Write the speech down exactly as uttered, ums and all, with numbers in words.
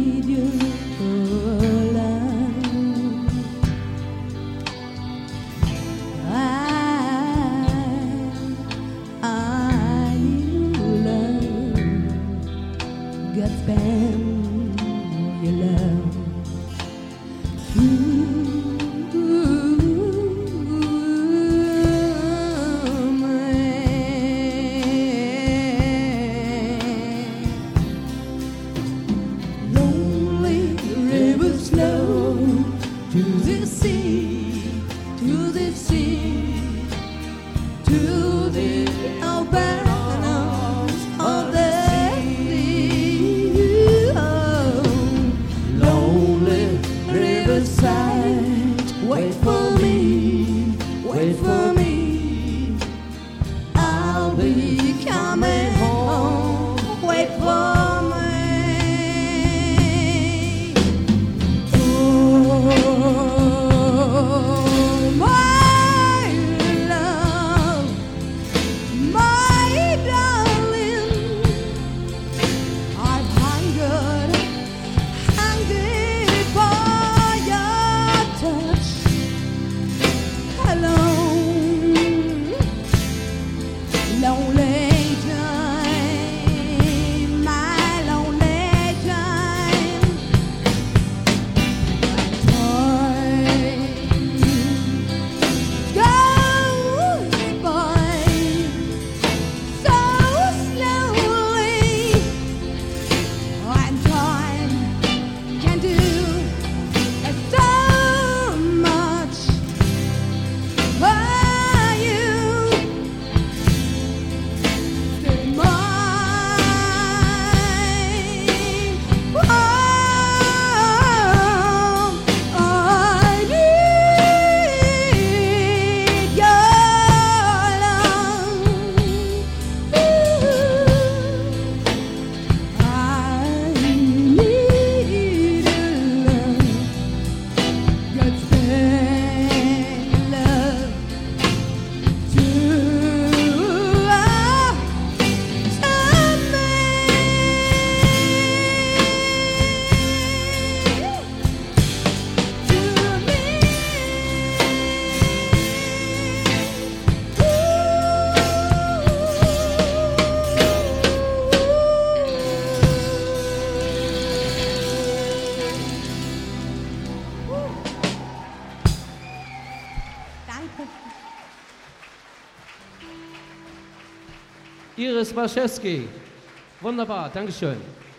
need your love. I, I need your love. God spend your love. Ooh. To the sea, to the sea, to the open arms of the sea. Oh, lonely riverside, wait for me, wait for me. I'll be coming home, wait for me. Iris Waschewski. Wunderbar, Dankeschön.